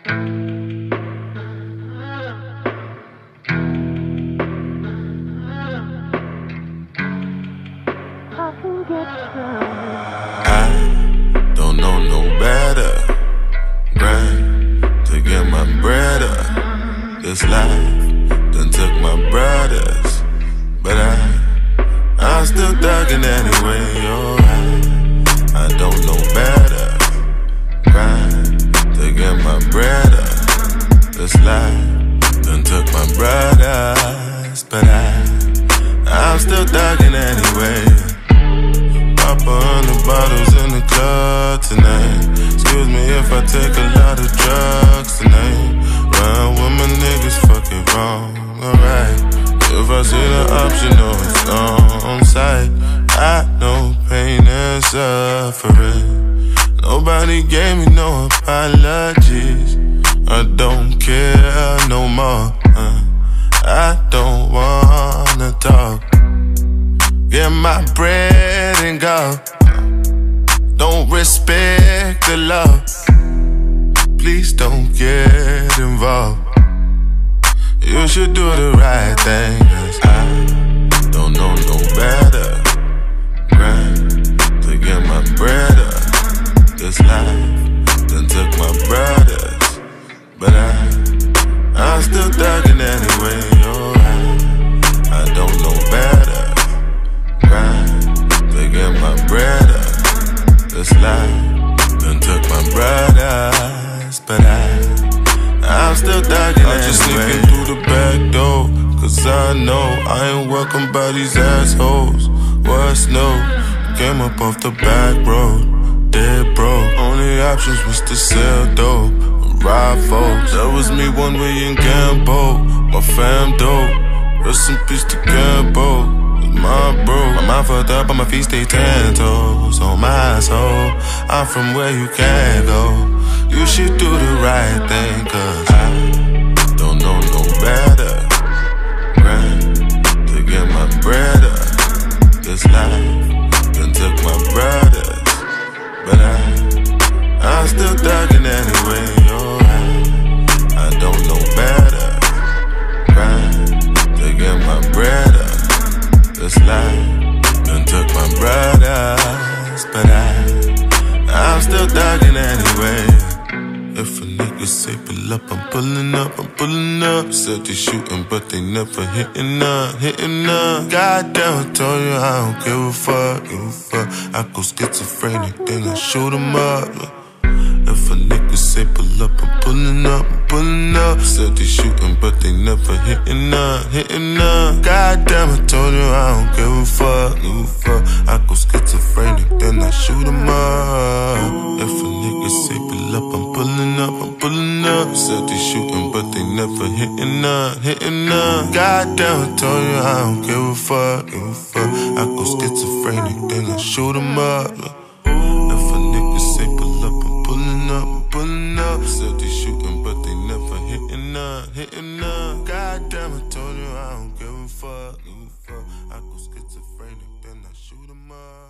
I don't know no better. Grind to get my bread up. This life done took my brothers, but I'm still thugging anyway. Oh, I don't know better. Grind to get my bread up. This life done took my brothers, but I'm still thugging anyway. Pop 100 bottles in the club tonight. Excuse me if I take a lot of drugs tonight. Run with my niggas, fuck it wrong, alright. If I see the option, no, it's on sight. I know pain and suffering. Nobody gave me no apologies. I don't care no more. I don't wanna talk. Get my bread and go. Don't respect the love. Please don't get involved. You should do the right thing, 'cause I don't know no better. Grind to get my bread up. This life done took my brothers, but I'm still thugging anyway. Oh, I don't know better. Grind to get my bread up. This life done took my brothers, but I'm still thugging anyway. I'm just sneaking through the back door, 'cause I know I ain't welcome by these assholes. What's new? Came up off the back road, dead broke. Only options was to sell dope, rob folks. That was me one way in Gambo, my fam dope. Rest in peace to Gambo, my bro. My mind fucked up, on my feet stay 10 toes on my soul. I'm from where you can't go. You should do the right thing, 'cause I don't know no better. Grind to get my bread up. This life done took my brothers, but I'm still thugging anyway. Oh, I don't know better. Grind to get my bread up. This life done took my brothers, but I'm still thugging anyway. If a nigga say pull up, I'm pulling up, I'm pulling up. Said they shooting, but they never hitting up, hitting up. Goddamn, I told you I don't give a fuck, give a fuck. I go schizophrenic, then I shoot 'em up. If a nigga say pull up, I'm pulling up, I'm pulling up. Said they shooting, but they never hitting up, hitting up. Goddamn, I told you I don't give a fuck, give a fuck. I go schizophrenic, then I shoot 'em up. If a nigga say pull up, I'm pulling up, I'm pulling up. Said they shooting, but they never hitting up, hitting up. Goddamn, I told you I don't give a fuck, give a fuck. I go schizophrenic, then I shoot 'em up. If a nigga say pull up, I'm pulling up. Said they shooting, but they never hitting up, hitting up. Goddamn, I told you I don't give a fuck, give a fuck. I go schizophrenic, then I shoot 'em up.